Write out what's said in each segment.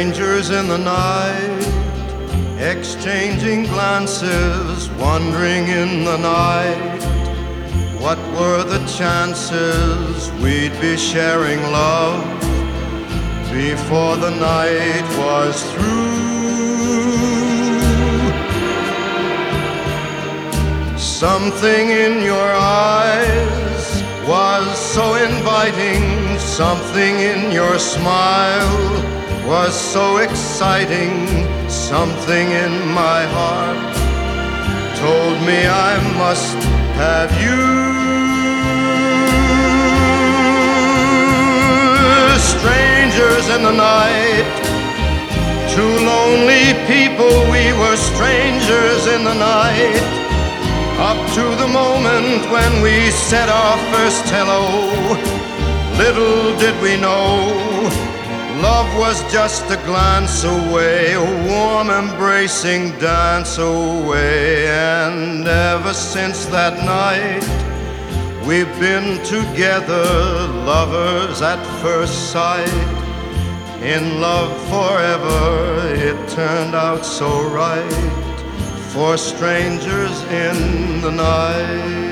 Strangers in the night, exchanging glances, wandering in the night. What were the chances we'd be sharing love before the night was through? Something in your eyes was so inviting, something in your smile was so exciting, something in my heart told me I must have you. Strangers in the night, two lonely people, we were strangers in the night, up to the moment when we said our first hello. Little did we know, love was just a glance away, a warm embracing dance away. And ever since that night, we've been together, lovers at first sight, in love forever. It turned out so right for strangers in the night.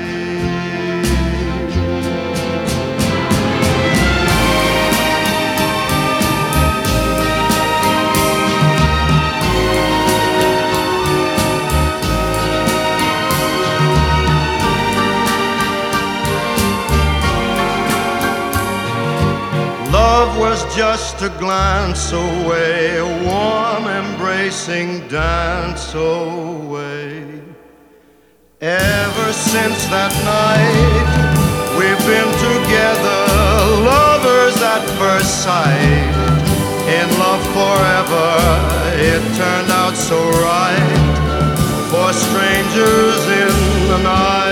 Love was just a glance away, a warm embracing dance away. Ever since that night, we've been together, lovers at first sight, in love forever. It turned out so right for strangers in the night.